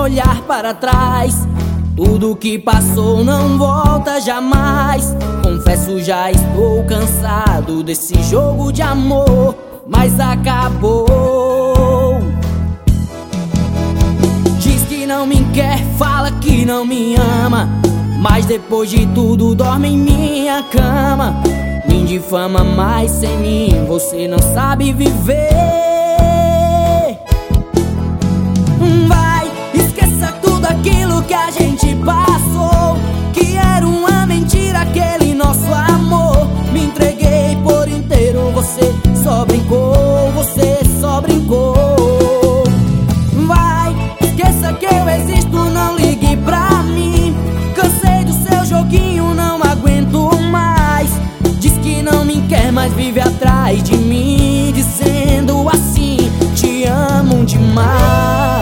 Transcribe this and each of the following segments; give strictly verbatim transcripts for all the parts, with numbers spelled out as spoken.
olhar para trás. Tudo que passou não volta jamais. Confesso, já estou cansado desse jogo de amor, mas acabou. Diz que não me quer, fala que não me ama, mas depois de tudo dorme em minha cama. Me difama, mas sem mim você não sabe viver. Vai, esqueça tudo aquilo que a gente passou, que era uma mentira aquele nosso amor. Me entreguei por inteiro, você só brincou, você só brincou. Vai, esqueça que eu existo, não ligue pra mim. Cansei do seu joguinho, não aguento mais. Diz que não me quer, mas vive atrás de mim, dizendo assim: te amo demais.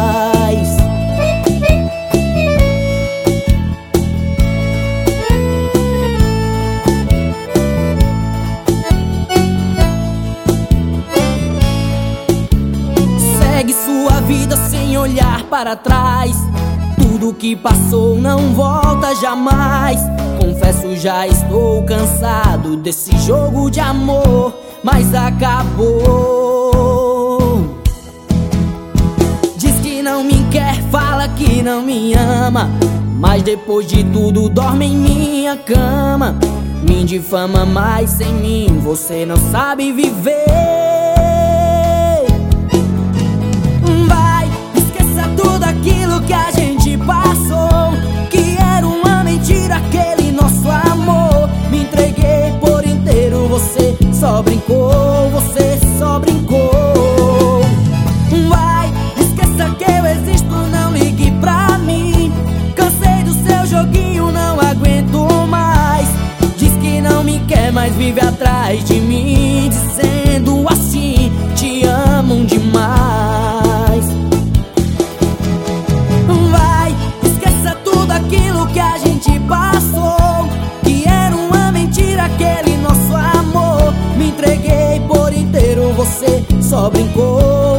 Segue sua vida sem olhar para trás. Tudo que passou não volta jamais. Confesso, já estou cansado desse jogo de amor, mas acabou. Diz que não me quer, fala que não me ama, mas depois de tudo dorme em minha cama. Me difama, mas sem mim você não sabe viver. Vai, esqueça tudo aquilo que a gente passou, que era uma mentira aquele nosso amor. Me entreguei por inteiro, você só brincou, você só brincou. Vai, esqueça que eu existo, não ligue pra mim. Cansei do seu joguinho, não aguento mais. Diz que não me quer, mas vive atrás de mim, dizendo assim: te amo demais. Vai, esqueça tudo aquilo que a gente passou, que era uma mentira aquele nosso amor. Me entreguei por inteiro, você só brincou,